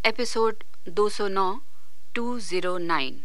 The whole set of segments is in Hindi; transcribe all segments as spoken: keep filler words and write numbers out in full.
एपिसोड दो सौ नौ टू ज़ीरो नाइन।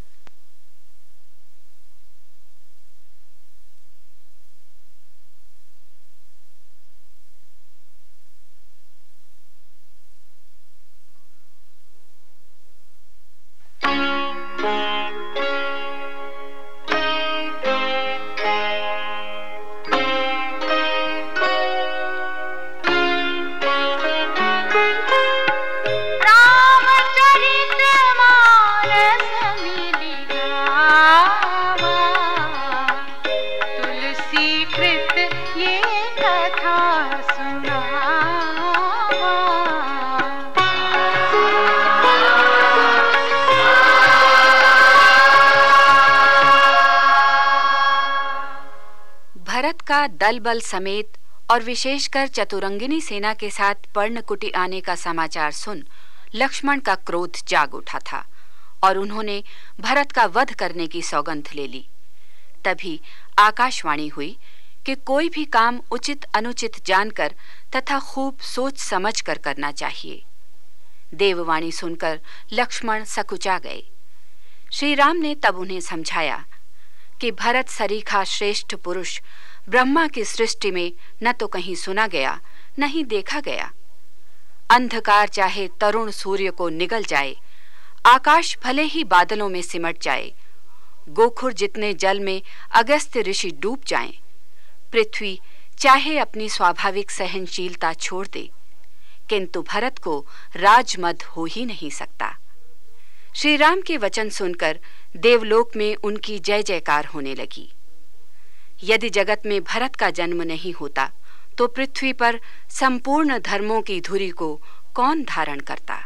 भरत का दल बल समेत और विशेषकर चतुरंगिनी सेना के साथ पर्णकुटी आने का समाचार सुन लक्ष्मण का क्रोध जाग उठा था और उन्होंने भरत का वध करने की सौगंध ले ली। तभी आकाशवाणी हुई कि कोई भी काम उचित अनुचित जानकर तथा खूब सोच समझ कर करना चाहिए। देववाणी सुनकर लक्ष्मण सकुचा गए। श्री राम ने तब उन्हें समझाया कि भरत सरीखा श्रेष्ठ पुरुष ब्रह्मा की सृष्टि में न तो कहीं सुना गया न ही देखा गया। अंधकार चाहे तरुण सूर्य को निगल जाए, आकाश भले ही बादलों में सिमट जाए, गोखुर जितने जल में अगस्त्य ऋषि डूब जाएं, पृथ्वी चाहे अपनी स्वाभाविक सहनशीलता छोड़ दे, किंतु भरत को राजमद हो ही नहीं सकता। श्री राम के वचन सुनकर देवलोक में उनकी जय जयकार होने लगी। यदि जगत में भरत का जन्म नहीं होता तो पृथ्वी पर संपूर्ण धर्मों की धुरी को कौन धारण करता।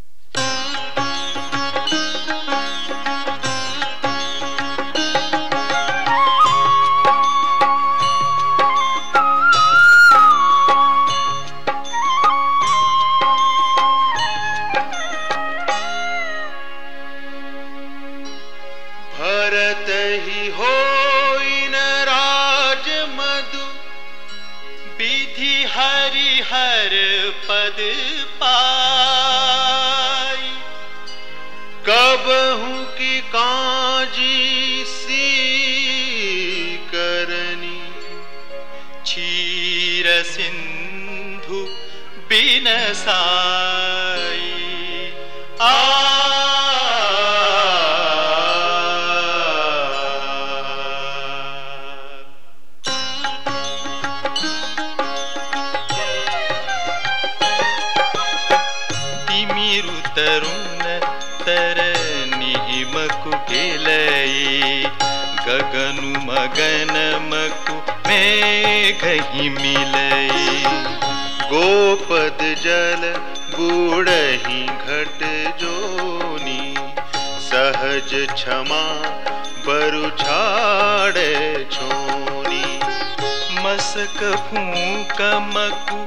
भरत ही होई न राज मधु, विधि हरि हर पद पाई। कबहु की काजी सी करनी, क्षीर सिंधु बिनसाई। आ तरुण तरनी मकु गेलई, गगनु मगन मकु मेघहि मिलई। गोपद जल बूढ़हि घट जोनी, सहज क्षमा बरु छाड़े छोनी। मसक फूंक मकु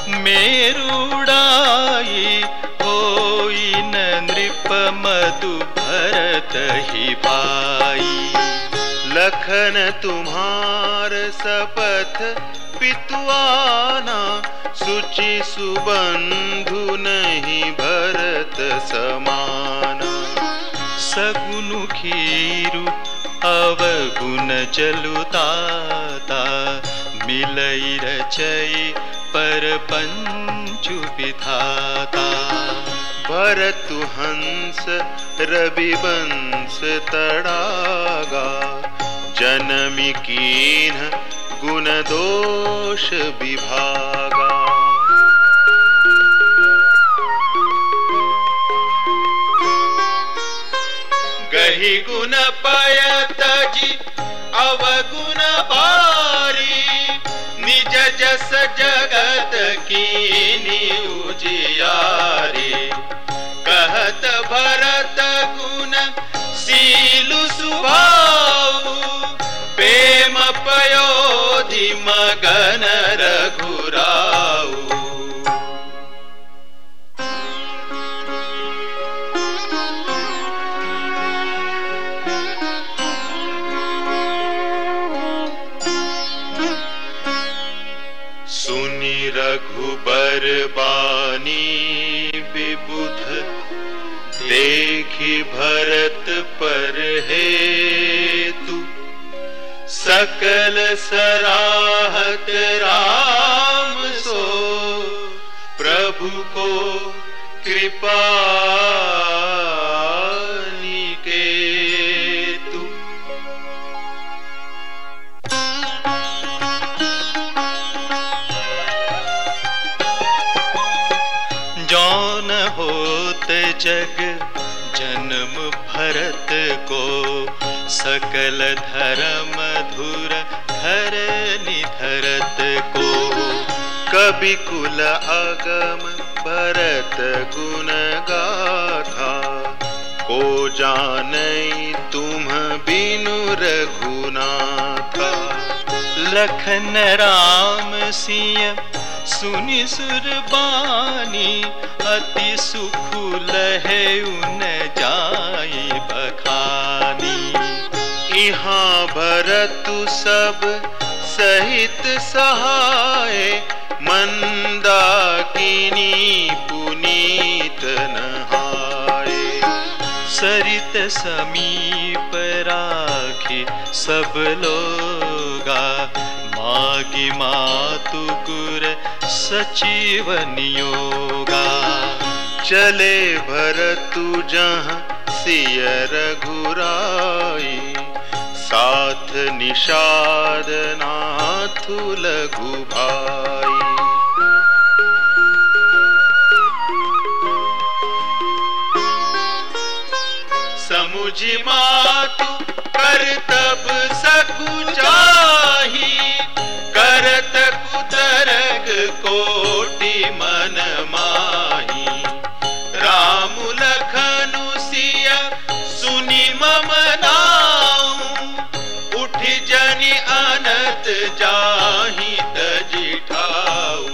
मेरुड़ाई, होई न नृप मधु भरत ही पाई। लखन तुम्हार सपथ पितुआना, सुचि सुबंधु नहीं भरत समाना। सगुनु खीरु अवगुण जलुताता, मिलई रचई पर पंचु विधाता। भरतु हंस रविवंश तड़ागा, जनमी कीन्ह गुण दोष विभागा। गहि गुण पयत जी अवगुण बारी, निज जस जगत कीनी उजियारी। कहत भरत गुण सीलु सुभाऊ, प्रेम पयोधि मगन रघुराऊ। सुनि रघुबर बानी विबुध देखी भरत पर हेतु सकल सराहत राम सो प्रभु को कृपा निकेतु। जौन होत जग जन्म भरत को सकल धर्म धुर धरनी धरत को कवि कुल आगम भरत गुण गाथा को जानई तुम बिनु रघुनाथा। लखन राम सिय सुनि सुरबानी अति सुख लहे उन जाई बखानी। यहाँ भरतु सब सहित सहाय मंदाकिनी पुनीत नहाए। सरित समीप राखी सब लोगा मागी मातु गुर सचिव नियोगा। चले भरतु जहाँ सिय रघुराई साथ निषाद नाथु लघु भाई। समुझि मातु करतब सकुचाही करत कुतरग कोटि मन माही। राम लखनु सिय सुनि मम नाऊ उठि जनि अनत जाहि तजि ठाऊ।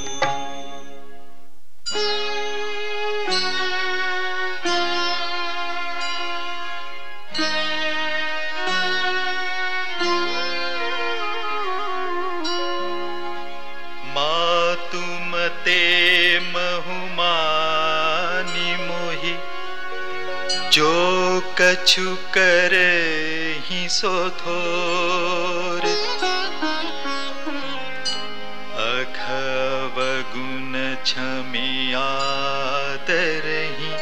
ते महुमानी मोहि जो कछु करहि सो थोर। अघव गुण क्षमी आदरहि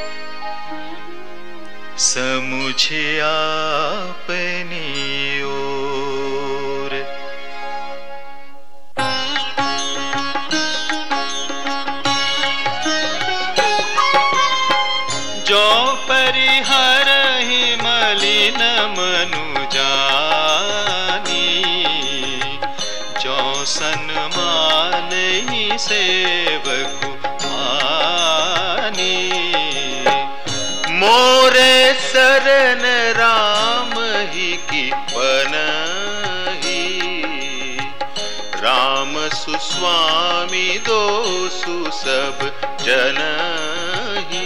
समुझि आपनी ओर। जो परिहरहि मलिन मनु जानी जो सन्मानहि सेवकु मानी। मोरे शरण राम ही की पनहि राम सुस्वामी दोसु सब जनहि।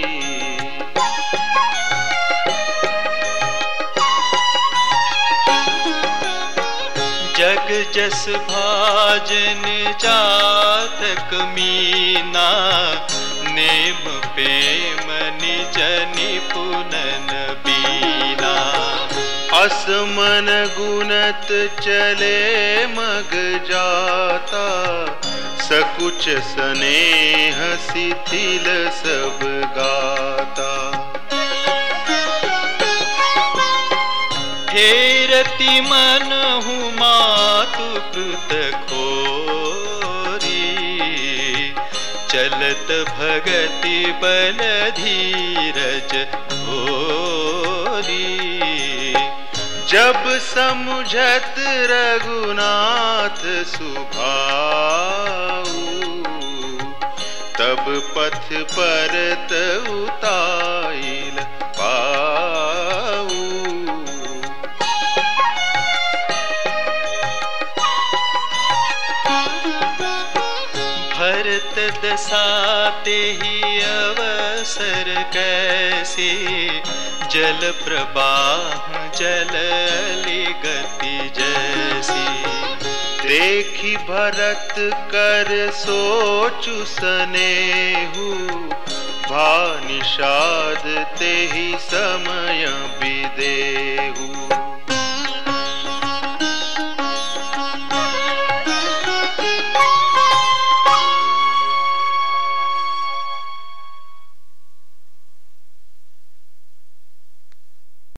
जग जस भाजन जातक मीना नेम प्रेम निज निपुनन बीना। असमन गुणत चले मग जाता सकुच स्नेह शिथिल सब गाता। हेरति मनहु मातु कृत खोरी चलत भगति बल धीरज भोरी। जब समुझत रघुनाथ सुभाऊ तब पथ परत उताइल पाऊ। भरत दशा तेहि अवसर कैसे जल प्रवाह जलली गति जैसी। देखी भरत कर सोचु सनेहु कहा निषाद ते ही समय बिदेहु।